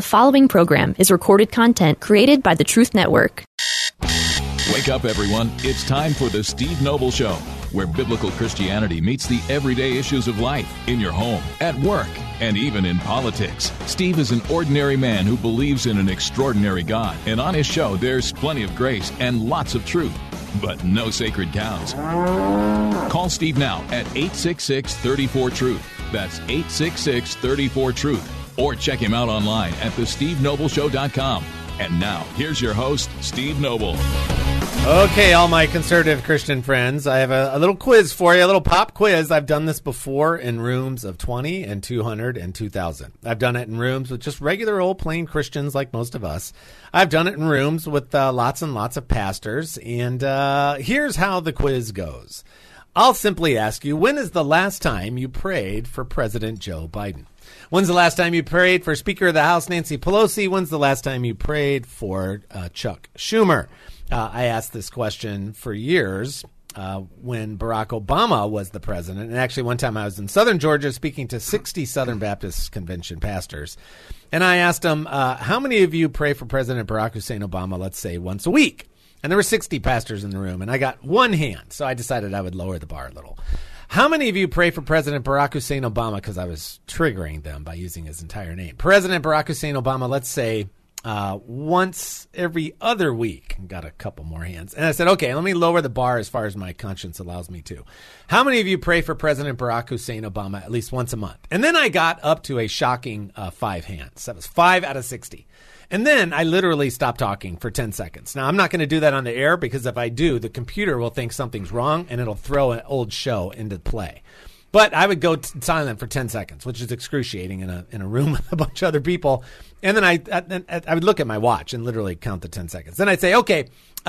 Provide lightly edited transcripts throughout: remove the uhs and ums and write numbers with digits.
The following program is recorded content created by the Truth Network. Wake up, everyone. It's time for the Steve Noble Show, where biblical Christianity meets the everyday issues of life in your home, at work, and even in politics. Steve is an ordinary man who believes in an extraordinary God, and on his show, there's plenty of grace and lots of truth, but no sacred cows. Call Steve now at 866-34-TRUTH. That's 866-34-TRUTH. Or check him out online at thestevenobleshow.com. And now, here's your host, Steve Noble. Okay, all my conservative Christian friends, I have a little quiz for you, a little pop quiz. I've done this before in rooms of 20 and 200 and 2,000. I've done it in rooms with just regular old plain Christians like most of us. I've done it in rooms with lots and lots of pastors. And here's how the quiz goes. I'll simply ask you, when is the last time you prayed for President Joe Biden? When's the last time you prayed for Speaker of the House Nancy Pelosi? When's the last time you prayed for Chuck Schumer? I asked this question for years when Barack Obama was the president. And actually, one time I was in southern Georgia speaking to 60 Southern Baptist Convention pastors. And I asked them, how many of you pray for President Barack Hussein Obama, let's say, once a week? And there were 60 pastors in the room, and I got one hand. So I decided I would lower the bar a little. How many of you pray for President Barack Hussein Obama? Because I was triggering them by using his entire name. President Barack Hussein Obama, let's say, once every other week. Got a couple more hands. And I said, okay, let me lower the bar as far as my conscience allows me to. How many of you pray for President Barack Hussein Obama at least once a month? And then I got up to a shocking 5 hands. That was 5 out of 60. And then I literally stopped talking for 10 seconds. Now, I'm not going to do that on the air because if I do, the computer will think something's wrong and it'll throw an old show into play. But I would go silent for 10 seconds, which is excruciating in a room with a bunch of other people. And then I would look at my watch and literally count the 10 seconds. Then I'd say, okay,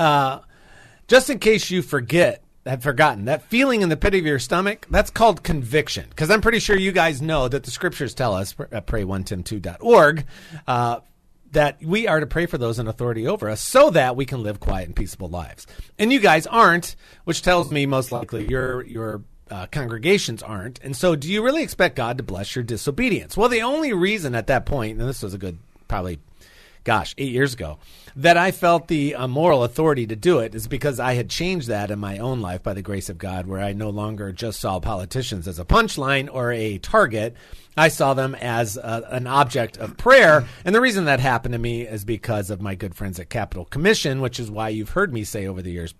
just in case you have forgotten, that feeling in the pit of your stomach, that's called conviction. Because I'm pretty sure you guys know that the scriptures tell us at pray1tim2.org that we are to pray for those in authority over us so that we can live quiet and peaceable lives. And you guys aren't, which tells me most likely your congregations aren't. And so do you really expect God to bless your disobedience? Well, the only reason at that point, and this was a good probably 8 years ago, that I felt the moral authority to do it is because I had changed that in my own life by the grace of God, where I no longer just saw politicians as a punchline or a target. I saw them as an object of prayer. And the reason that happened to me is because of my good friends at Capital Commission, which is why you've heard me say over the years,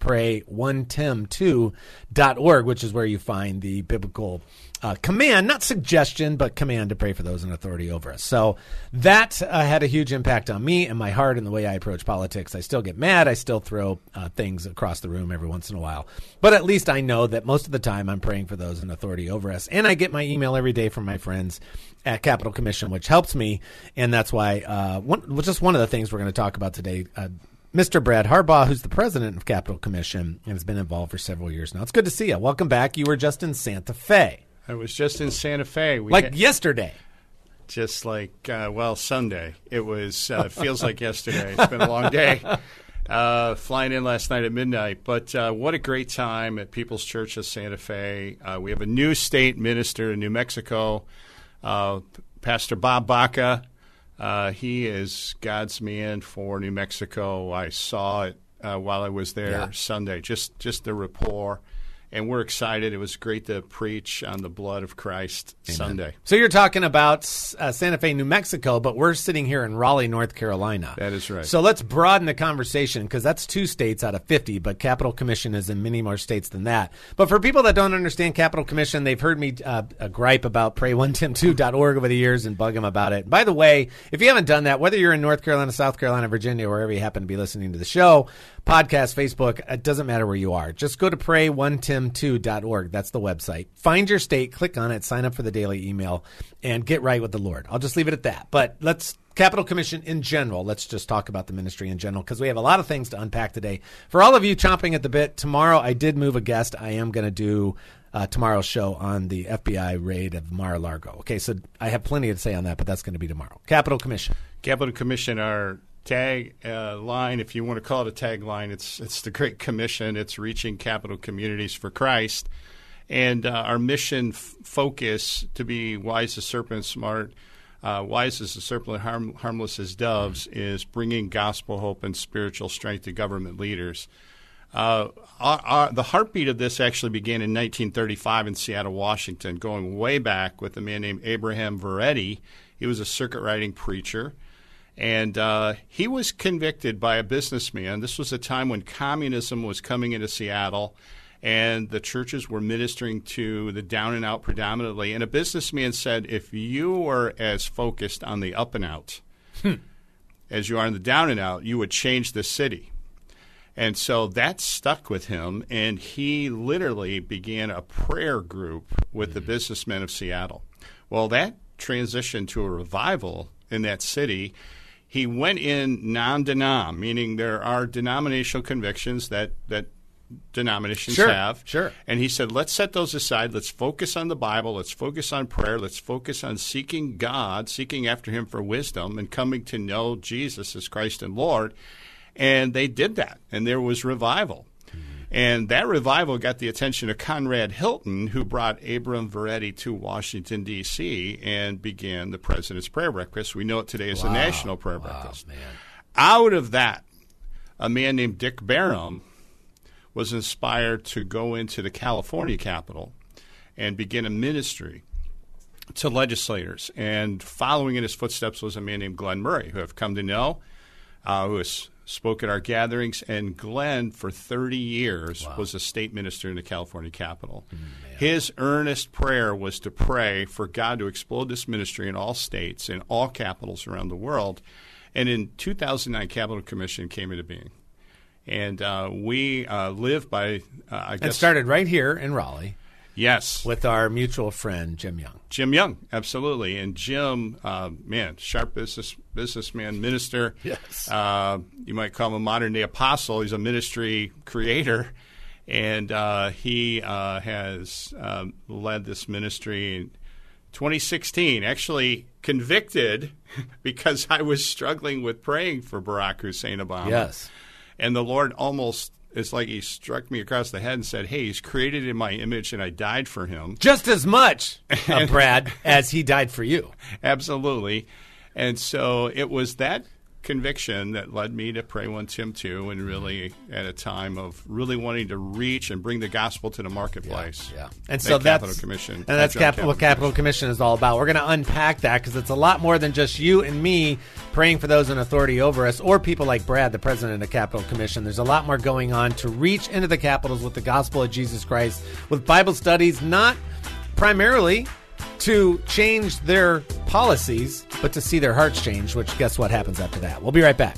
pray1tim2.org, which is where you find the biblical command, not suggestion, but command to pray for those in authority over us. So that had a huge impact on me and my heart and the way I approach politics. I still get mad. I still throw things across the room every once in a while. But at least I know that most of the time I'm praying for those in authority over us. And I get my email every day from my friends at Capital Commission, which helps me. And that's why just one of the things we're going to talk about today, Mr. Brad Harbaugh, who's the president of Capital Commission and has been involved for several years now. It's good to see you. Welcome back. You were just in Santa Fe. I was just in Santa Fe. Yesterday. Just like, Sunday. It was, feels like yesterday. It's been a long day. Flying in last night at midnight. But what a great time at People's Church of Santa Fe. We have a new state minister in New Mexico, Pastor Bob Baca. He is God's man for New Mexico. I saw it while I was there Sunday, just the rapport. And we're excited. It was great to preach on the blood of Christ Sunday. So you're talking about Santa Fe, New Mexico, but we're sitting here in Raleigh, North Carolina. That is right. So let's broaden the conversation because that's 2 states out of 50, but Capital Commission is in many more states than that. But for people that don't understand Capital Commission, they've heard me gripe about pray1tim2.org over the years and bug them about it. By the way, if you haven't done that, whether you're in North Carolina, South Carolina, Virginia, wherever you happen to be listening to the show, podcast, Facebook, it doesn't matter where you are. Just go to pray1tim2.org. That's the website. Find your state, click on it, sign up for the daily email, and get right with the Lord. I'll just leave it at that. But Capital Commission in general, let's just talk about the ministry in general because we have a lot of things to unpack today. For all of you chomping at the bit, tomorrow I did move a guest. I am going to do tomorrow's show on the FBI raid of Mar-a-Lago. Okay, so I have plenty to say on that, but that's going to be tomorrow. Capital Commission. Capital Commission, our tag line, if you want to call it a tagline, it's the Great Commission. It's reaching capital communities for Christ. And our mission focus to be wise as serpent, smart wise as a serpent, harmless as doves, is bringing gospel hope and spiritual strength to government leaders. The heartbeat of this actually began in 1935 in Seattle, Washington, going way back with a man named Abraham Veretti. He was a circuit-riding preacher, and he was convicted by a businessman. This was a time when communism was coming into Seattle, and the churches were ministering to the down and out predominantly. And a businessman said, if you were as focused on the up and out as you are on the down and out, you would change the city. And so that stuck with him, and he literally began a prayer group with the businessmen of Seattle. Well, that transitioned to a revival in that city. He went in non-denom, meaning there are denominational convictions that denominations have. Sure. And he said, let's set those aside. Let's focus on the Bible. Let's focus on prayer. Let's focus on seeking God, seeking after him for wisdom, and coming to know Jesus as Christ and Lord. And they did that, and there was revival. And that revival got the attention of Conrad Hilton, who brought Abram Veretti to Washington, D.C., and began the President's Prayer Breakfast. We know it today as the National Prayer Breakfast. Man. Out of that, a man named Dick Barham was inspired to go into the California Capitol and begin a ministry to legislators. And following in his footsteps was a man named Glenn Murray, who I've come to know, who has spoke at our gatherings, and Glenn, for 30 years, was a state minister in the California Capitol. His earnest prayer was to pray for God to explode this ministry in all states, in all capitals around the world. And in 2009, Capitol Commission came into being. And we live by, I guess... It started right here in Raleigh. Yes. With our mutual friend, Jim Young. Jim Young, absolutely. And Jim, sharp businessman, minister. Yes. You might call him a modern-day apostle. He's a ministry creator. And he has led this ministry in 2016, actually convicted because I was struggling with praying for Barack Hussein Obama. Yes. And the Lord almost... It's like he struck me across the head and said, hey, he's created in my image and I died for him. Just as much, Brad, as he died for you. Absolutely. And so it was that conviction that led me to pray 1 Tim 2, and really at a time of really wanting to reach and bring the gospel to the marketplace. Yeah. And so that's Capitol Commission. And that's what Capitol Commission is all about. We're going to unpack that because it's a lot more than just you and me praying for those in authority over us, or people like Brad, the president of Capitol Commission. There's a lot more going on to reach into the capitals with the gospel of Jesus Christ, with Bible studies, not primarily to change their policies, but to see their hearts change, which guess what happens after that? We'll be right back.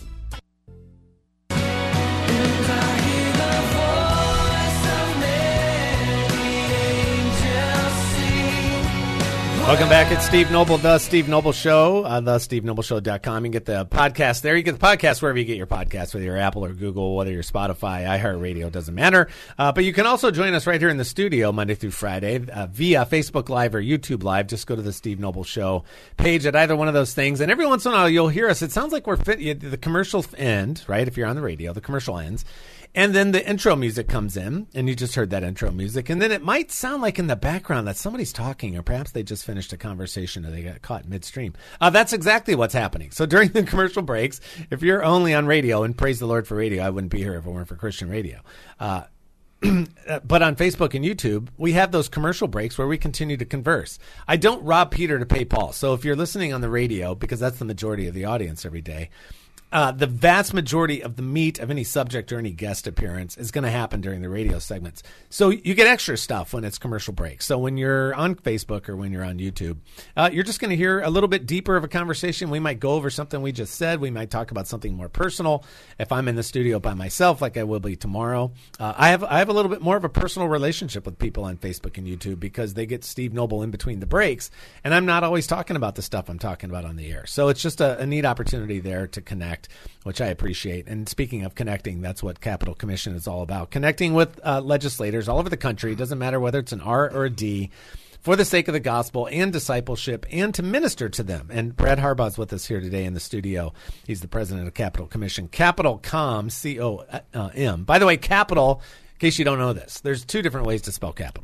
Welcome back. It's Steve Noble, The Steve Noble Show, thestevenobleshow.com. You can get the podcast there. You get the podcast wherever you get your podcasts, whether you're Apple or Google, whether you're Spotify, iHeartRadio, doesn't matter. But you can also join us right here in the studio Monday through Friday via Facebook Live or YouTube Live. Just go to the Steve Noble Show page at either one of those things. And every once in a while you'll hear us. It sounds like the commercials end, right? If you're on the radio, the commercial ends. And then the intro music comes in, and you just heard that intro music. And then it might sound like in the background that somebody's talking, or perhaps they just finished a conversation and they got caught midstream. That's exactly what's happening. So during the commercial breaks, if you're only on radio, and praise the Lord for radio, I wouldn't be here if it weren't for Christian radio. But on Facebook and YouTube, we have those commercial breaks where we continue to converse. I don't rob Peter to pay Paul. So if you're listening on the radio, because that's the majority of the audience every day, the vast majority of the meat of any subject or any guest appearance is going to happen during the radio segments. So you get extra stuff when it's commercial breaks. So when you're on Facebook or when you're on YouTube, you're just going to hear a little bit deeper of a conversation. We might go over something we just said. We might talk about something more personal. If I'm in the studio by myself, like I will be tomorrow, I have a little bit more of a personal relationship with people on Facebook and YouTube because they get Steve Noble in between the breaks, and I'm not always talking about the stuff I'm talking about on the air. So it's just a neat opportunity there to connect, which I appreciate. And speaking of connecting, that's what Capitol Commission is all about. Connecting with legislators all over the country. It doesn't matter whether it's an R or a D, for the sake of the gospel and discipleship, and to minister to them. And Brad Harbaugh's with us here today in the studio. He's the president of Capitol Commission. Capitol Com, C-O-M. By the way, Capitol, in case you don't know this, there's two different ways to spell Capitol.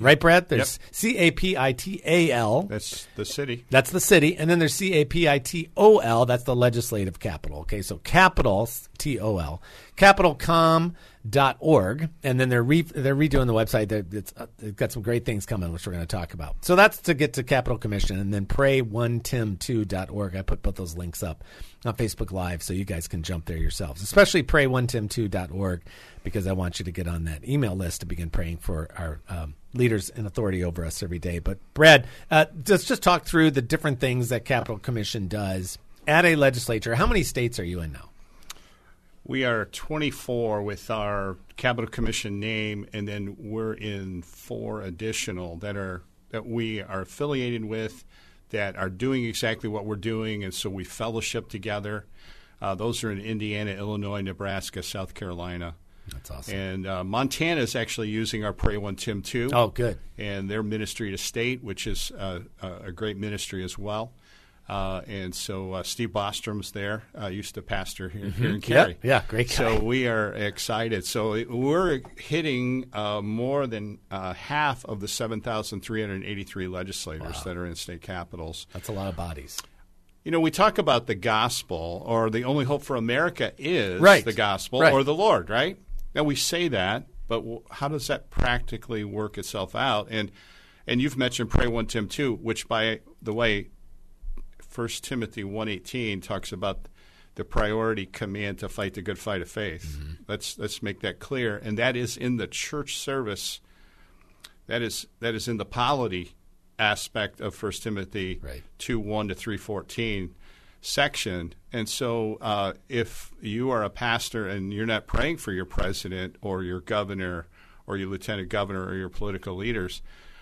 Right, Brad? There's CAPITAL. That's the city. That's the city. And then there's CAPITOL. That's the legislative capital. Okay, so capital, TOL, capitalcom.org. And then they're redoing the website. They've got some great things coming, which we're going to talk about. So that's to get to Capital Commission. And then pray1tim2.org. I put both those links up on Facebook Live so you guys can jump there yourselves, especially pray1tim2.org, because I want you to get on that email list to begin praying for our leaders in authority over us every day. But Brad, let's just talk through the different things that Capital Commission does at a legislature. How many states are you in now? We are 24 with our Capital Commission name, and then we're in 4 additional that we are affiliated with, that are doing exactly what we're doing, and so we fellowship together. Those are in Indiana, Illinois, Nebraska, South Carolina. That's awesome. And Montana is actually using our Pray One Tim 2. Oh, good. And their ministry to state, which is a great ministry as well. And so Steve Bostrom's there, used to pastor here in Cary. Yeah, great guy. So we are excited. So we're hitting more than half of the 7,383 legislators that are in state capitals. That's a lot of bodies. You know, we talk about the gospel, or the only hope for America is the gospel or the Lord, right? Now, we say that, but how does that practically work itself out? And you've mentioned Pray 1 Tim 2, which, by the way, 1 Timothy 1:18 talks about the priority command to fight the good fight of faith. Mm-hmm. Let's make that clear. And that is in the church service. That is in the polity aspect of 1 Timothy 2:1 to 3:14 section. And so if you are a pastor and you're not praying for your president or your governor or your lieutenant governor or your political leaders,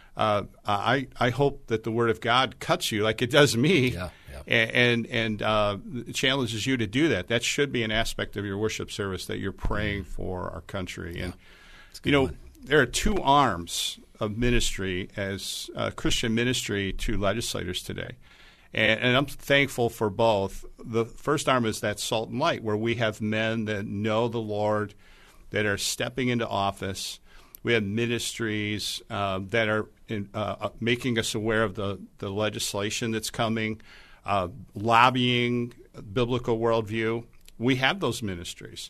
I hope that the Word of God cuts you like it does me, and challenges you to do that. That should be an aspect of your worship service, that you're praying for our country. And there are 2 arms of ministry as Christian ministry to legislators today. And I'm thankful for both. The first arm is that salt and light, where we have men that know the Lord, that are stepping into office. We have ministries that are making us aware of the legislation that's coming, lobbying, biblical worldview. We have those ministries.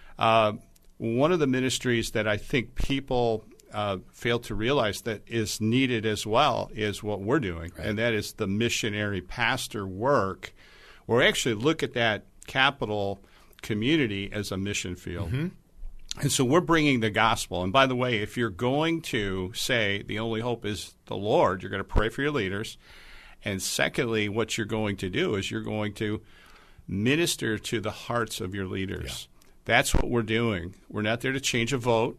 One of the ministries that I think people fail to realize that is needed as well is what we're doing, and that is the missionary pastor work, where we actually look at that capital community as a mission field. Mm-hmm. And so we're bringing the gospel. And by the way, if you're going to say the only hope is the Lord, you're going to pray for your leaders. And secondly, what you're going to do is you're going to minister to the hearts of your leaders. Yeah. That's what we're doing. We're not there to change a vote.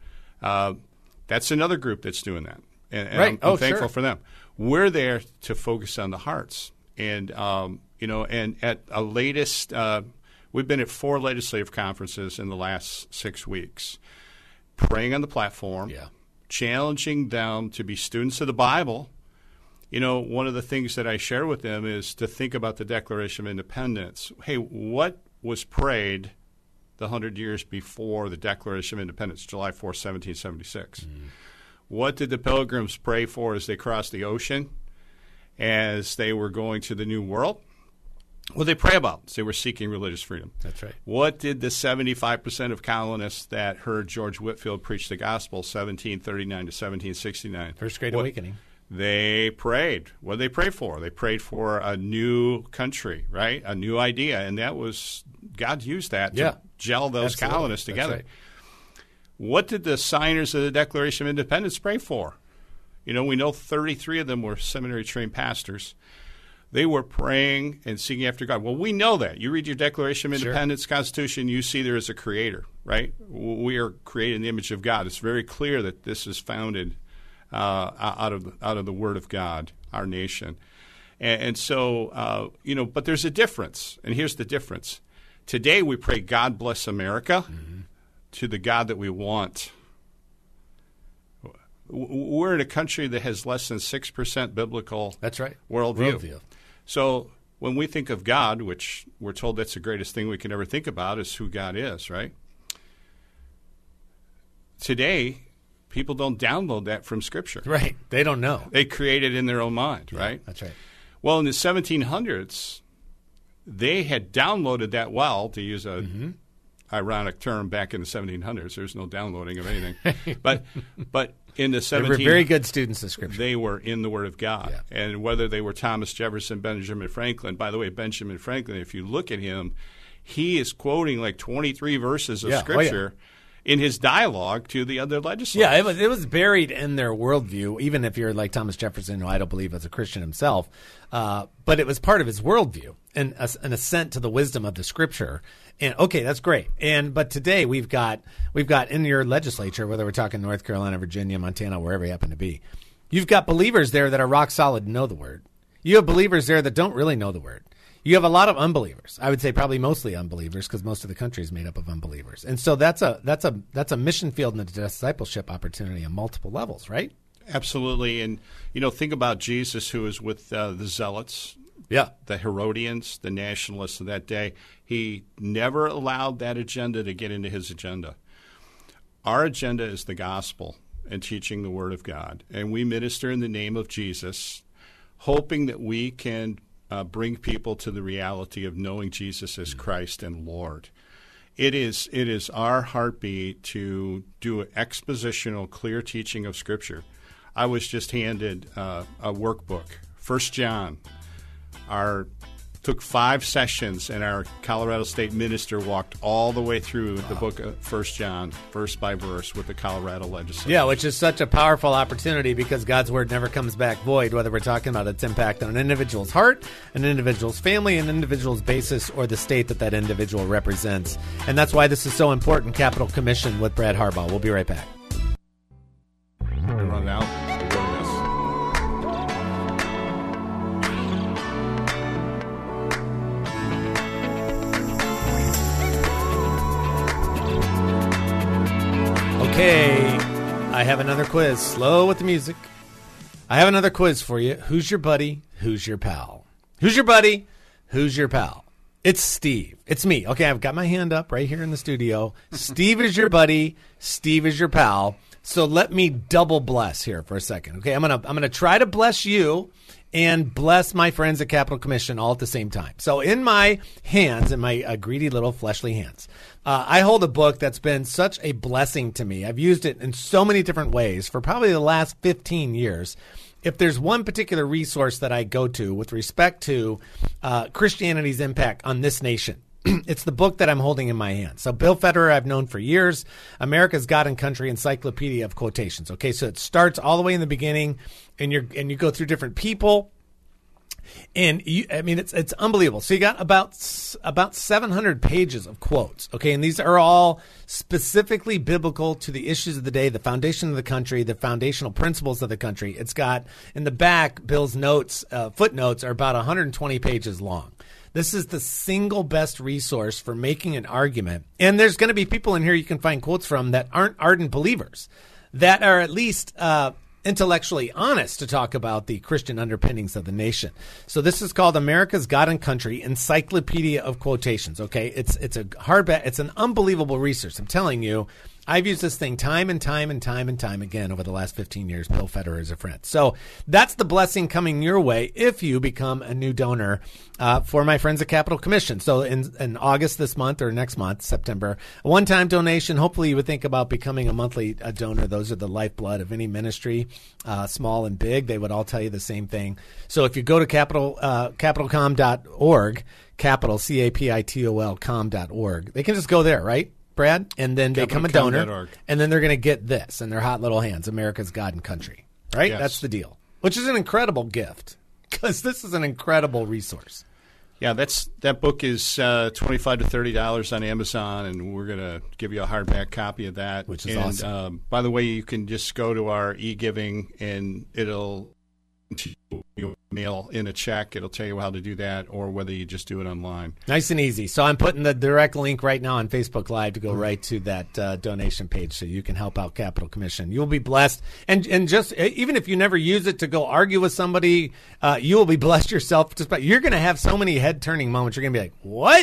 That's another group that's doing that. And I'm thankful for them. We're there to focus on the hearts. And, and at a latest we've been at 4 legislative conferences in the last 6 weeks, praying on the platform, challenging them to be students of the Bible. You know, one of the things that I share with them is to think about the Declaration of Independence. Hey, what was prayed the 100 years before the Declaration of Independence, July 4, 1776? Mm. What did the Pilgrims pray for as they crossed the ocean, as they were going to the New World? What did they pray about? They were seeking religious freedom. That's right. What did the 75% of colonists that heard George Whitefield preach the gospel, 1739 to 1769? First Great Awakening. They prayed. What did they pray for? They prayed for a new country, right? A new idea. And that was, God used that to gel those colonists together. Right. What did the signers of the Declaration of Independence pray for? You know, we know 33 of them were seminary-trained pastors. They were praying and seeking after God. Well, we know that. You read your Declaration of Independence, Constitution, you see there is a creator, right? We are created in the image of God. It's very clear that this is founded out of the Word of God, our nation. And so, but there's a difference. And here's the difference. Today we pray, God bless America, to the God that we want. We're in a country that has less than 6% biblical worldview. So when we think of God, which we're told that's the greatest thing we can ever think about, is who God is, right? Today, people don't download that from Scripture. Right. They don't know. They create it in their own mind, right? That's right. Well, in the 1700s, they had downloaded that well, to use a ironic term back in the 1700s. There's no downloading of anything. but in the 1700s, They were very good students of Scripture. they were in the Word of God. Yeah. And whether they were Thomas Jefferson, Benjamin Franklin, by the way, Benjamin Franklin, if you look at him, he is quoting like 23 verses of Scripture in his dialogue to the other legislators. Yeah, it was buried in their worldview, even if you're like Thomas Jefferson, who I don't believe was a Christian himself. But it was part of his worldview and an assent to the wisdom of the Scripture. And okay, that's great. But today we've got in your legislature, whether we're talking North Carolina, Virginia, Montana, wherever you happen to be, you've got believers there that are rock solid and know the Word. You have believers there that don't really know the Word. You have a lot of unbelievers. I would say probably mostly unbelievers, because most of the country is made up of unbelievers. And so that's a mission field and a discipleship opportunity on multiple levels, right? Absolutely. And, think about Jesus, who was with the Zealots, the Herodians, the nationalists of that day. He never allowed that agenda to get into his agenda. Our agenda is the gospel and teaching the Word of God. And we minister in the name of Jesus, hoping that we can bring people to the reality of knowing Jesus as Christ and Lord. It is our heartbeat to do an expositional, clear teaching of Scripture. I was just handed a workbook, 1 John. Took 5 sessions, and our Colorado State minister walked all the way through the book of 1 John, verse by verse, with the Colorado legislature. Yeah, which is such a powerful opportunity, because God's Word never comes back void, whether we're talking about its impact on an individual's heart, an individual's family, an individual's basis, or the state that individual represents. And that's why this is so important, Capital Commission with Brad Harbaugh. We'll be right back. We run it out. We'll go to this. Okay, I have another quiz. Slow with the music. I have another quiz for you. Who's your buddy? Who's your pal? Who's your buddy? Who's your pal? It's Steve. It's me. Okay, I've got my hand up right here in the studio. Steve is your buddy. Steve is your pal. So let me double bless here for a second. Okay, I'm gonna try to bless you and bless my friends at Capital Commission all at the same time. So in my hands, in my greedy little fleshly hands, I hold a book that's been such a blessing to me. I've used it in so many different ways for probably the last 15 years. If there's one particular resource that I go to with respect to Christianity's impact on this nation, it's the book that I'm holding in my hand. So Bill Federer, I've known for years, America's God and Country Encyclopedia of Quotations. Okay, so it starts all the way in the beginning, and you go through different people, and it's unbelievable. So you got about 700 pages of quotes. Okay, and these are all specifically biblical to the issues of the day, the foundation of the country, the foundational principles of the country. It's got in the back, Bill's notes, footnotes are about 120 pages long. This is the single best resource for making an argument. And there's going to be people in here you can find quotes from that aren't ardent believers, that are at least intellectually honest to talk about the Christian underpinnings of the nation. So this is called America's God and Country Encyclopedia of Quotations. Okay, it's an unbelievable resource. I'm telling you, I've used this thing time and time again over the last 15 years. Bill Federer is a friend. So that's the blessing coming your way if you become a new donor for my friends at Capital Commission. So in August this month, or next month, September, a one-time donation. Hopefully you would think about becoming a monthly donor. Those are the lifeblood of any ministry, small and big. They would all tell you the same thing. So if you go to capitalcom.org, capital, C-A-P-I-T-O-L, com.org, they can just go there, right, Brad? And then become a donor, and then they're going to get this in their hot little hands, America's God and Country, right? Yes. That's the deal, which is an incredible gift, because this is an incredible resource. Yeah, that book is $25 to $30 on Amazon, and we're going to give you a hardback copy of that. Which is awesome. By the way, you can just go to our e-giving, and it'll mail in a check. It'll tell you how to do that, or whether you just do it online. Nice and easy. So I'm putting the direct link right now on Facebook Live to go right to that donation page, so you can help out Capital Commission. You'll be blessed. And just even if you never use it to go argue with somebody, you will be blessed yourself. You're going to have so many head-turning moments. You're going to be like, what?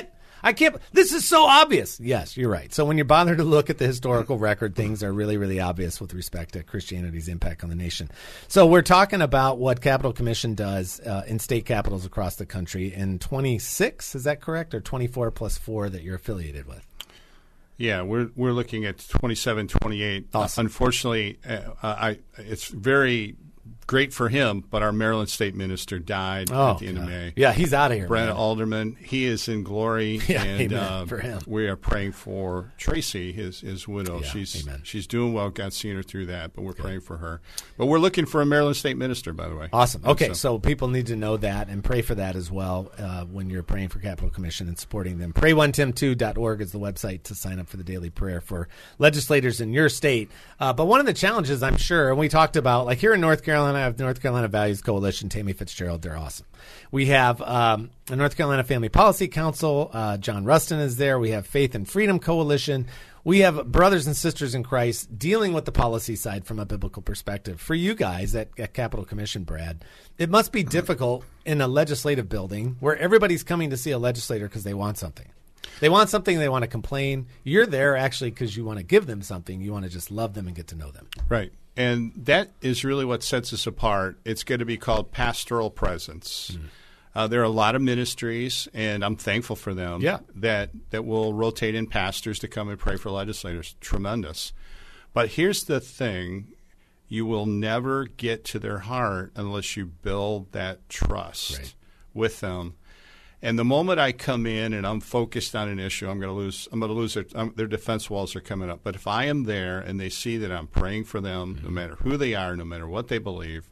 I can't. This is so obvious. Yes, you're right. So when you're bothered to look at the historical record, things are really, really obvious with respect to Christianity's impact on the nation. So we're talking about what Capital Commission does in state capitals across the country in 26. Is that correct, or 24 plus 4 that you're affiliated with? Yeah, we're looking at 27, 28. Awesome. Unfortunately, it's very great for him, but our Maryland state minister died at the end of May. Yeah, he's out of here. Brent man. Alderman, he is in glory, Yeah, and amen for him. we are praying for Tracy, his widow. Yeah, amen. She's doing well. God's seen her through that, but we're praying for her. But we're looking for a Maryland state minister, by the way. Awesome. Okay, so people need to know that and pray for that as well when you're praying for Capital Commission and supporting them. Pray1tim2.org is the website to sign up for the daily prayer for legislators in your state. But one of the challenges, I'm sure, and we talked about, like here in North Carolina, I have North Carolina Values Coalition, Tammy Fitzgerald. They're awesome. We have the North Carolina Family Policy Council. John Rustin is there. We have Faith and Freedom Coalition. We have brothers and sisters in Christ dealing with the policy side from a biblical perspective. For you guys at Capital Commission, Brad, it must be difficult in a legislative building where everybody's coming to see a legislator because they want something. They want something, they want to complain. You're there actually because you want to give them something. You want to just love them and get to know them. Right. And that is really what sets us apart. It's going to be called pastoral presence. There are a lot of ministries, and I'm thankful for them, that will rotate in pastors to come and pray for legislators. Tremendous. But here's the thing. You will never get to their heart unless you build that trust with them. And the moment I come in and I'm focused on an issue, I'm going to lose their defense walls are coming up. But if I am there and they see that I'm praying for them, no matter who they are, no matter what they believe.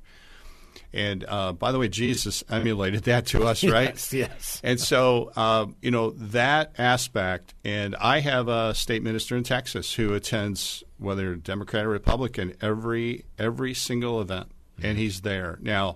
And by the way, Jesus emulated that to us, right? Yes. And so, that aspect. And I have a state minister in Texas who attends, whether Democrat or Republican, every single event, and he's there. Now,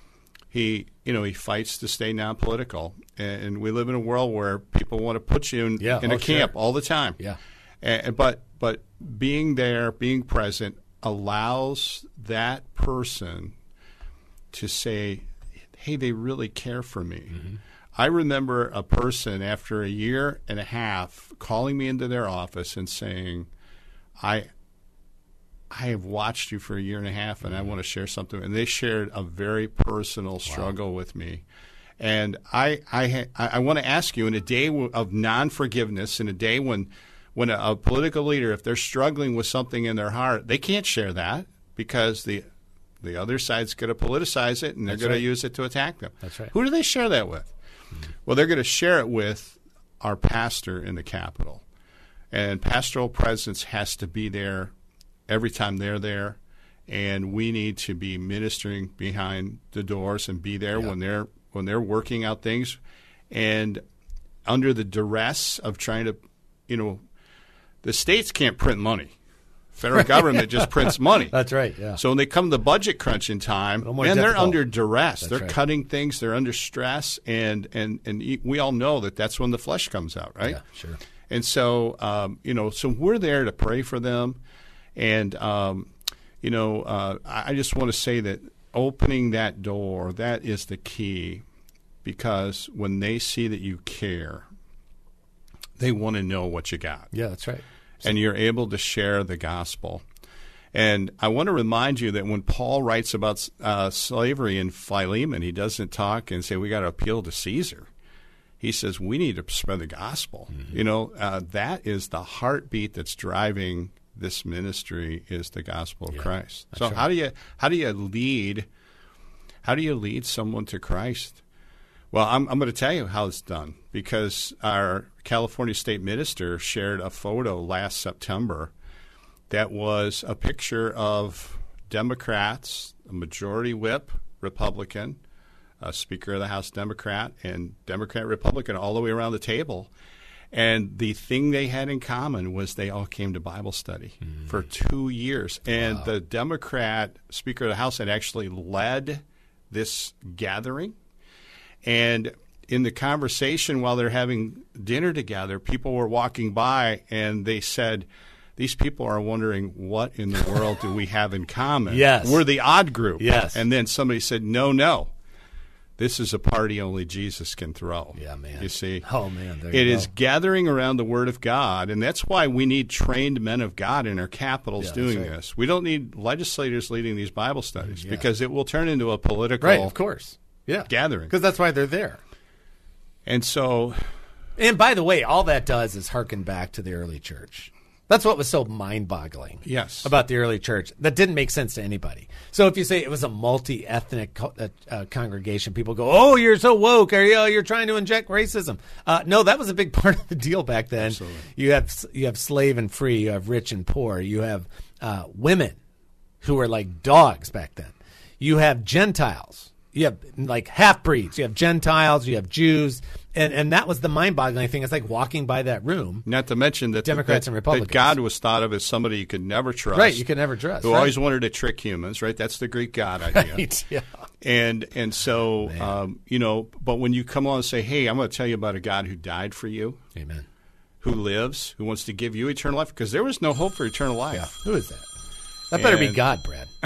he fights to stay non-political, and we live in a world where people want to put you in a camp all the time. Yeah. But being there, being present, allows that person to say, "Hey, they really care for me." Mm-hmm. I remember a person after a year and a half calling me into their office and saying, I have watched you for a year and a half, and I want to share something. And they shared a very personal struggle with me. And I want to ask you, in a day of non-forgiveness, in a day when a political leader, if they're struggling with something in their heart, they can't share that because the other side's going to politicize it, and they're going to use it to attack them. That's right. Who do they share that with? Well, they're going to share it with our pastor in the Capitol. And pastoral presence has to be there every time they're there, and we need to be ministering behind the doors and be there when they're working out things, and under the duress of trying to, the states can't print money. Federal government just prints money. That's right. Yeah. So when they come to budget crunching time, and they're under duress. They're cutting things. They're under stress, and we all know that's when the flesh comes out, right? Yeah, sure. And so so we're there to pray for them. And, I just want to say that opening that door, that is the key, because when they see that you care, they want to know what you got. Yeah, that's right. And you're able to share the gospel. And I want to remind you that when Paul writes about slavery in Philemon, he doesn't talk and say we got to appeal to Caesar. He says we need to spread the gospel. Mm-hmm. That is the heartbeat that's driving this ministry, is the gospel of Christ. So how do you lead someone to Christ? Well, I'm going to tell you how it's done, because our California state minister shared a photo last September that was a picture of Democrats, a majority whip Republican, a Speaker of the House Democrat, and Democrat Republican all the way around the table. And the thing they had in common was they all came to Bible study for 2 years. And the Democrat Speaker of the House had actually led this gathering. And in the conversation while they're having dinner together, people were walking by and they said, these people are wondering, what in the world do we have in common? Yes. We're the odd group. Yes. And then somebody said, no. This is a party only Jesus can throw. Yeah, man. You see? Oh, man. There It you is go. gathering around the Word of God, and that's why we need trained men of God in our capitals Yeah, doing that's right. this. We don't need legislators leading these Bible studies because it will turn into a political Right, of course. Yeah. gathering. Because that's why they're there. And so, And by the way, all that does is harken back to the early church. That's what was so mind-boggling yes. about the early church. That didn't make sense to anybody. So if you say it was a multi-ethnic congregation, people go, "Oh, you're so woke. You're trying to inject racism." No, that was a big part of the deal back then. Absolutely. You have slave and free. You have rich and poor. You have women who were like dogs back then. You have Gentiles. You have like half-breeds. You have Gentiles. You have Jews. And that was the mind-boggling thing. It's like walking by that room. Not to mention that Democrats and Republicans. that God was thought of as somebody you could never trust. Right, you could never trust. Who right. always wanted to trick humans, right? That's the Greek God idea. Right, yeah. And so, but when you come on and say, hey, I'm going to tell you about a God who died for you, Amen. who lives, who wants to give you eternal life, because there was no hope for eternal Yeah. life. Who is that? That better be And- God,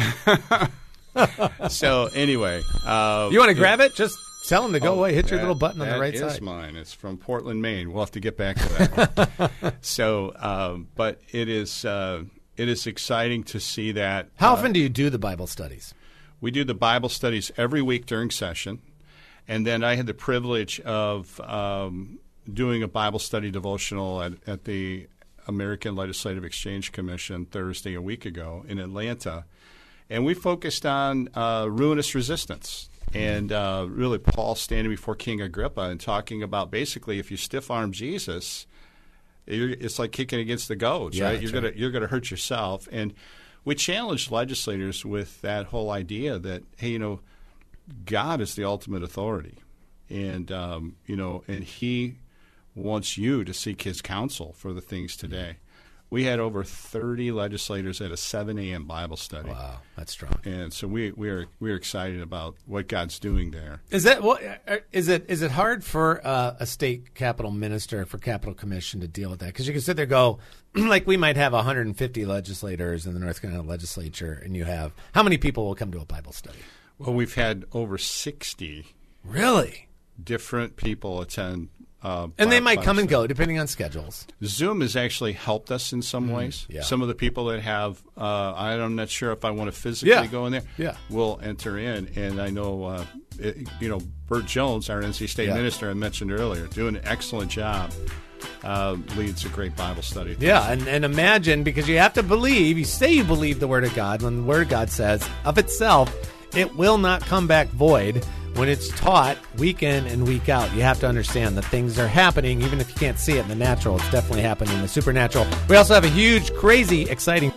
Brad. So anyway. You want to grab it? Just tell him to go away. Hit your little button on the right That is side. mine. It's from Portland, Maine. We'll have to get back to that one. So, but it is exciting to see that. How often do you do the Bible studies? We do the Bible studies every week during session. And then I had the privilege of doing a Bible study devotional at the American Legislative Exchange Commission Thursday a week ago in Atlanta. And we focused on ruinous resistance. And really Paul standing before King Agrippa and talking about basically if you stiff-arm Jesus, it's like kicking against the goads, Yeah, right? that's You're gonna hurt yourself. And we challenged legislators with that whole idea that, hey, God is the ultimate authority. And, and he wants you to seek his counsel for the things today. We had over 30 legislators at a 7 a.m. Bible study. Wow, that's strong. And so we're excited about what God's doing there. Is that what? Is it hard for a state capital minister for Capital Commission to deal with that? Because you can sit there and go, like we might have 150 legislators in the North Carolina legislature, and you have how many people will come to a Bible study? Well, we've had over 60 Really? different people attend. And they might come and go depending on schedules. Zoom has actually helped us in some ways. yeah. Some of the people that have, I'm not sure if I want to physically go in there, will enter in. And I know, Bert Jones, our NC State minister I mentioned earlier, doing an excellent job, leads a great Bible study. Yeah, and imagine, because you have to believe, you say you believe the Word of God, when the Word of God says, of itself, it will not come back void. When it's taught week in and week out, you have to understand that things are happening, even if you can't see it in the natural. It's definitely happening in the supernatural. We also have a huge, crazy, exciting...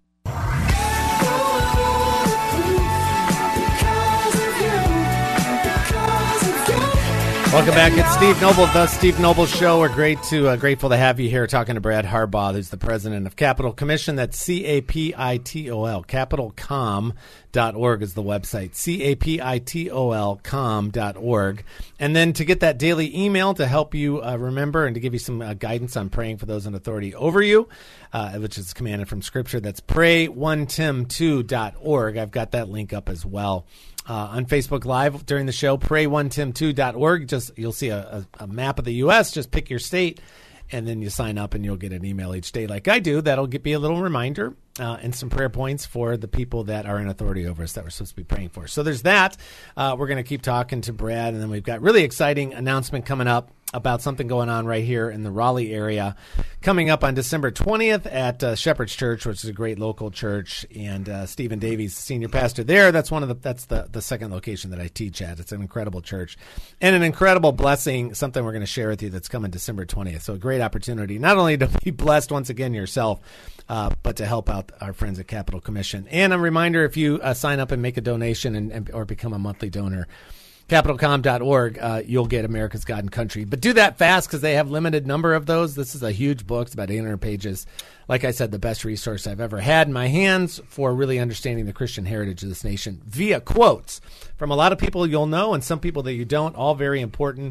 Welcome back. It's Steve Noble, the Steve Noble Show. We're grateful to have you here talking to Brad Harbaugh, who's the president of Capital Commission. That's CAPITOL. CapitalCom.org is the website. CAPITOL.com.org. And then to get that daily email to help you remember and to give you some guidance on praying for those in authority over you, which is commanded from Scripture, that's pray1tim2.org. I've got that link up as well. On Facebook Live during the show, pray1tim2.org. You'll see a map of the U.S. Just pick your state, and then you sign up, and you'll get an email each day like I do. That'll be a little reminder and some prayer points for the people that are in authority over us that we're supposed to be praying for. So there's that. We're going to keep talking to Brad, and then we've got really exciting announcement coming up about something going on right here in the Raleigh area coming up on December 20th at Shepherd's Church, which is a great local church, and Stephen Davies, senior pastor there. That's the second location that I teach at. It's an incredible church and an incredible blessing, something we're going to share with you that's coming December 20th. So a great opportunity, not only to be blessed once again yourself, but to help out our friends at Capital Commission. And a reminder, if you sign up and make a donation or become a monthly donor, CapitalCom.org, you'll get America's God and Country. But do that fast because they have limited number of those. This is a huge book. It's about 800 pages. Like I said, the best resource I've ever had in my hands for really understanding the Christian heritage of this nation via quotes from a lot of people you'll know and some people that you don't, all very important.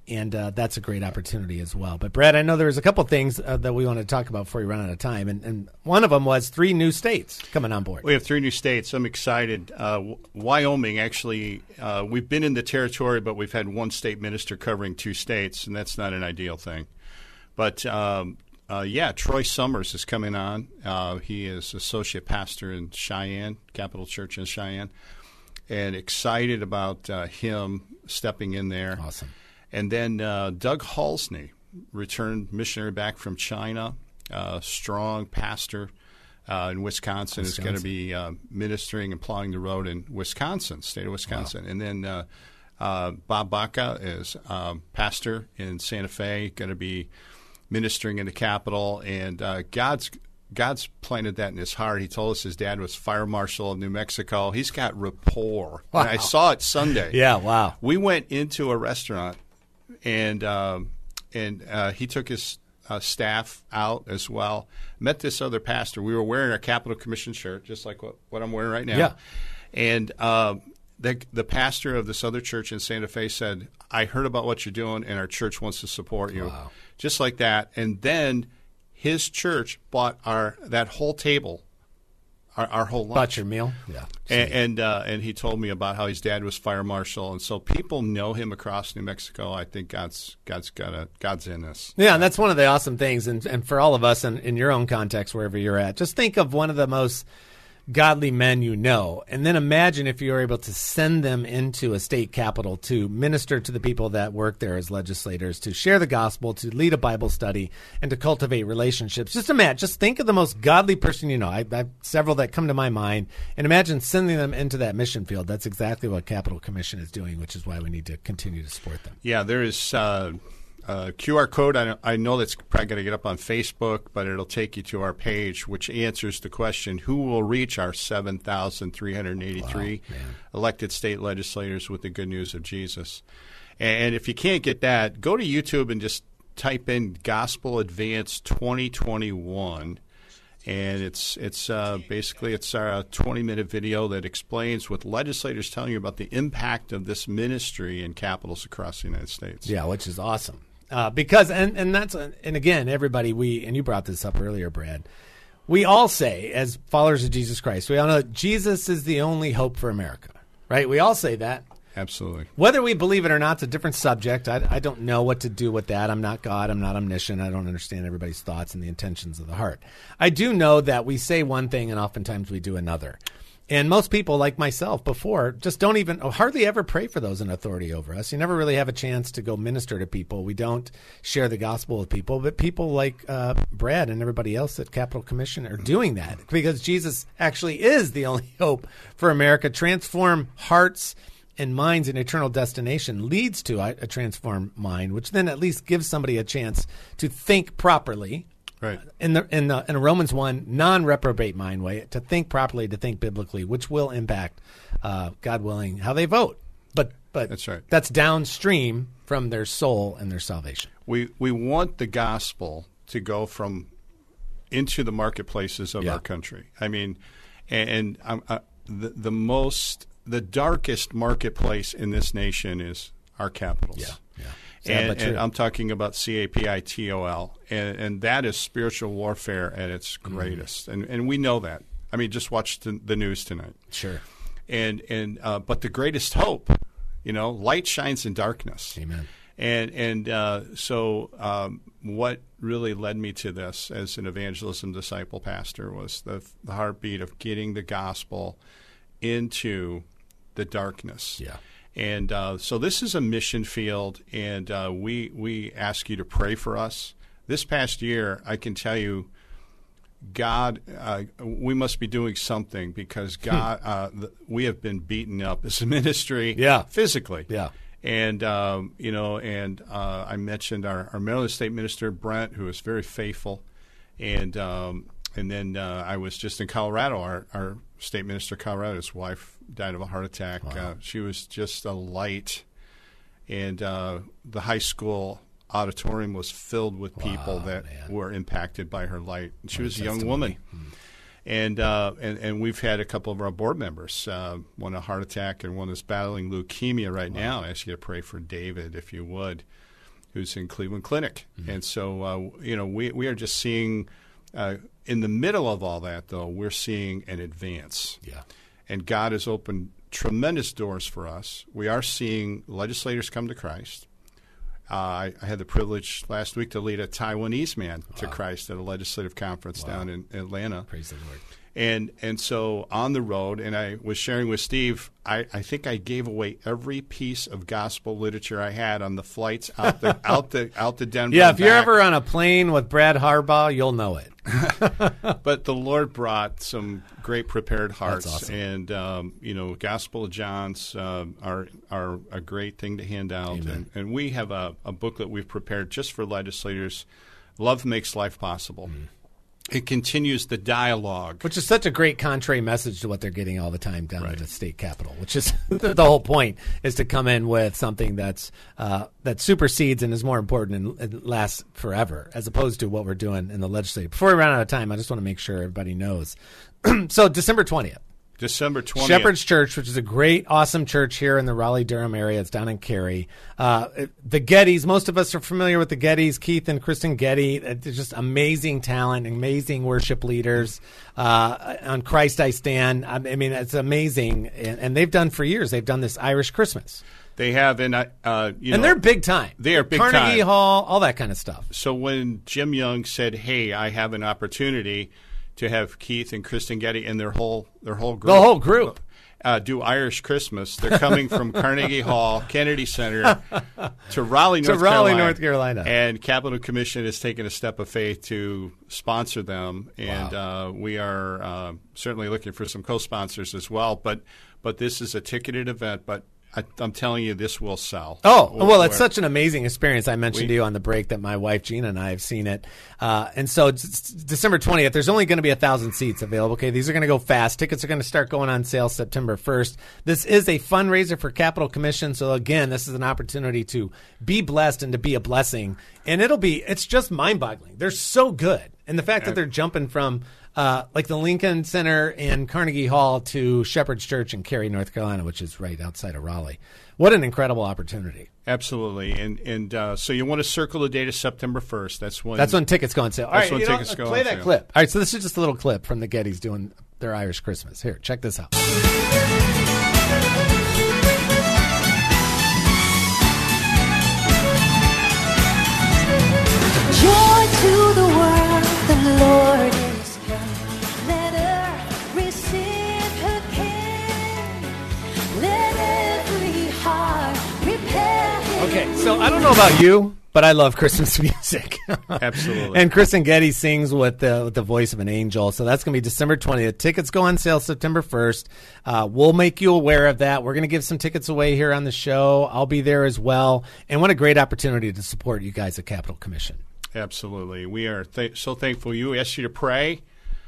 And that's a great opportunity as well. But, Brad, I know there was a couple things that we want to talk about before we run out of time. And one of them was 3 new states coming on board. We have 3 new states. I'm excited. Wyoming, actually, we've been in the territory, but we've had 1 state minister covering 2 states, and that's not an ideal thing. But, Troy Summers is coming on. He is associate pastor in Cheyenne, Capital Church in Cheyenne, and excited about him stepping in there. Awesome. And then Doug Halsney, returned missionary back from China, strong pastor in Wisconsin, is going to be ministering and plowing the road in Wisconsin, state of Wisconsin. Wow. And then Bob Baca is pastor in Santa Fe, going to be ministering in the capital. And God's planted that in his heart. He told us his dad was fire marshal of New Mexico. He's got rapport. Wow. And I saw it Sunday. Yeah, wow. We went into a restaurant, and he took his staff out as well. Met this other pastor. We were wearing our Capital Commission shirt, just like what I'm wearing right now. Yeah. And the pastor of this other church in Santa Fe said, I heard about what you're doing, and our church wants to support you. Wow. Just like that. And then his church bought that whole table, our whole lunch. Bought your meal? Yeah. And he told me about how his dad was fire marshal, and so people know him across New Mexico. I think God's in this. Yeah, and that's one of the awesome things. And for all of us in your own context, wherever you're at, just think of one of the most godly men you know, and then imagine if you were able to send them into a state capital to minister to the people that work there as legislators, to share the gospel, to lead a Bible study, and to cultivate relationships. Just think of the most godly person you know. I have several that come to my mind, and imagine sending them into that mission field. That's exactly what Capital Commission is doing, which is why we need to continue to support them. Yeah, there is QR code. I know that's probably going to get up on Facebook, but it'll take you to our page, which answers the question, who will reach our 7,383 elected state legislators with the good news of Jesus? And if you can't get that, go to YouTube and just type in Gospel Advance 2021. And it's basically a 20-minute video that explains what legislators telling you about the impact of this ministry in capitals across the United States. Yeah, which is awesome. Because again, everybody, and you brought this up earlier, Brad, we all say, as followers of Jesus Christ, we all know Jesus is the only hope for America, right? We all say that. Absolutely. Whether we believe it or not, it's a different subject. I don't know what to do with that. I'm not God. I'm not omniscient. I don't understand everybody's thoughts and the intentions of the heart. I do know that we say one thing and oftentimes we do another. And most people, like myself before, just don't even hardly ever pray for those in authority over us. You never really have a chance to go minister to people. We don't share the gospel with people, but people like Brad and everybody else at Capital Commission are doing that because Jesus actually is the only hope for America. Transform hearts and minds in eternal destination leads to a transformed mind, which then at least gives somebody a chance to think properly. Right. In a Romans 1 non-reprobate mind way, to think properly, to think biblically, which will impact, God willing, how they vote. But that's right. That's downstream from their soul and their salvation. We want the gospel to go into the marketplaces of our country. I mean, and the darkest marketplace in this nation is our capitals. Yeah. And I'm talking about CAPITOL, and that is spiritual warfare at its greatest, and we know that. I mean, just watch the news tonight. Sure. But the greatest hope, light shines in darkness. Amen. So what really led me to this as an evangelism disciple pastor was the heartbeat of getting the gospel into the darkness. Yeah. And so this is a mission field, and we ask you to pray for us. This past year, I can tell you, God, we must be doing something because God, we have been beaten up as a ministry, physically. Yeah. And I mentioned our Maryland State Minister Brent, who is very faithful, and then I was just in Colorado. Our state minister, Colorado, his wife died of a heart attack. Wow. She was just a light, and the high school auditorium was filled with people that were impacted by her light. And she was a young woman. And we've had a couple of our board members, one a heart attack and one is battling leukemia right now. I ask you to pray for David, if you would. who's in Cleveland Clinic. And so, we are just seeing, in the middle of all that, though, we're seeing an advance. Yeah. And God has opened tremendous doors for us. We are seeing legislators come to Christ. I had the privilege last week to lead a Taiwanese man to Christ at a legislative conference down in Atlanta. Praise the Lord. And so on the road, and I was sharing with Steve, I think I gave away every piece of gospel literature I had on the flights out to Denver. Yeah, if you're ever on a plane with Brad Harbaugh, you'll know it. But the Lord brought some great prepared hearts. That's awesome. And Gospel of John's are a great thing to hand out. And we have a booklet we've prepared just for legislators. Love Makes Life Possible. It continues the dialogue. Which is such a great contrary message to what they're getting all the time down at the state capitol, which is the whole point, is to come in with something that supersedes and is more important and lasts forever, as opposed to what we're doing in the legislature. Before we run out of time, I just want to make sure everybody knows. So December 20th. December 20th. Shepherd's Church, which is a great, awesome church here in the Raleigh-Durham area. It's down in Cary. The Gettys, most of us are familiar with the Gettys, Keith and Kristen Getty. They're just amazing talent, amazing worship leaders. On Christ I Stand. I mean, it's amazing. And they've done for years. They've done this Irish Christmas. They have, and they're big time. They are big time. Carnegie Hall, all that kind of stuff. So when Jim Young said, "Hey, I have an opportunity to have Keith and Kristen Getty and their whole group. The whole group. Do Irish Christmas. They're coming from Carnegie Hall, Kennedy Center, to Raleigh, North Carolina. And Capital Commission has taken a step of faith to sponsor them. And we are certainly looking for some co-sponsors as well. But this is a ticketed event, but I'm telling you, this will sell. Oh, well, it's such an amazing experience. I mentioned to you on the break that my wife, Gina, and I have seen it. And so December 20th, there's only going to be 1,000 seats available. Okay, these are going to go fast. Tickets are going to start going on sale September 1st. This is a fundraiser for Capital Commission. So, again, this is an opportunity to be blessed and to be a blessing. And it's just mind-boggling. They're so good. And the fact that they're jumping from like the Lincoln Center and Carnegie Hall to Shepherd's Church in Cary, North Carolina, which is right outside of Raleigh. What an incredible opportunity. Absolutely. And so you want to circle the date of September 1st. That's when tickets go on sale. That's when tickets go on sale. Play that clip. All right, so this is just a little clip from the Gettys doing their Irish Christmas. Here, check this out. Joy to the world, the Lord is come. Let earth receive her King. Let every heart prepare him. Okay, so I don't know about you, but I love Christmas music. Absolutely. And Kristen Getty sings with the voice of an angel. So that's going to be December 20th. Tickets go on sale September 1st. We'll make you aware of that. We're going to give some tickets away here on the show. I'll be there as well. And what a great opportunity to support you guys at Capital Commission. Absolutely. We are so thankful. We ask you to pray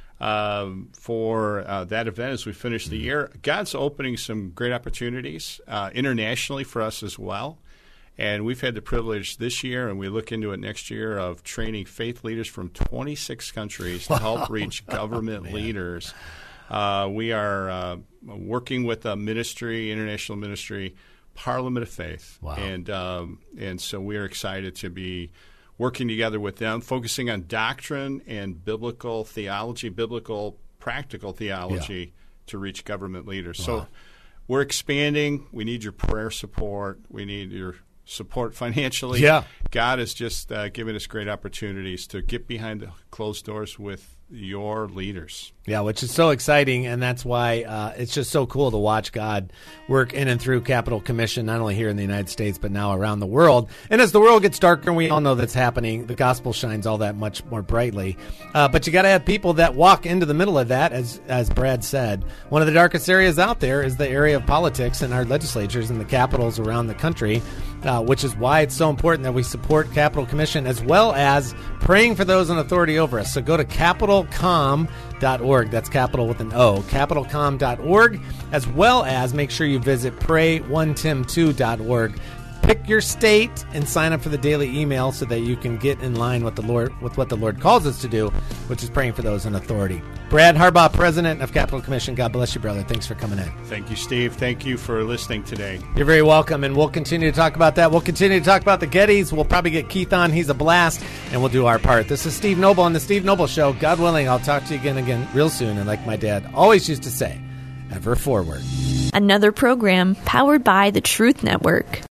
for that event as we finish the year. God's opening some great opportunities internationally for us as well. And we've had the privilege this year, and we look into it next year, of training faith leaders from 26 countries to help reach government leaders. We are working with a ministry, international ministry, Parliament of Faith. Wow. And so we are excited to be working together with them, focusing on doctrine and biblical theology, biblical practical theology to reach government leaders. Wow. So we're expanding. We need your prayer support. We need your support financially. Yeah. God has just given us great opportunities to get behind the closed doors with your leaders. Yeah, which is so exciting, and that's why it's just so cool to watch God work in and through Capital Commission, not only here in the United States, but now around the world. And as the world gets darker, and we all know that's happening, the gospel shines all that much more brightly. But you got to have people that walk into the middle of that, as Brad said. One of the darkest areas out there is the area of politics in our legislatures and the capitals around the country, which is why it's so important that we support Capital Commission, as well as praying for those in authority over us. So go to capitalcom.org. That's capital with an O. Capitalcom.org, as well as make sure you visit pray1tim2.org. pick your state and sign up for the daily email so that you can get in line with what the Lord calls us to do, which is praying for those in authority. Brad Harbaugh, president of Capital Commission. God bless you, brother. Thanks for coming in. Thank you, Steve. Thank you for listening today. You're very welcome, and we'll continue to talk about that. We'll continue to talk about the Gettys. We'll probably get Keith on. He's a blast, and we'll do our part. This is Steve Noble on The Steve Noble Show. God willing, I'll talk to you again real soon, and like my dad always used to say, ever forward. Another program powered by the Truth Network.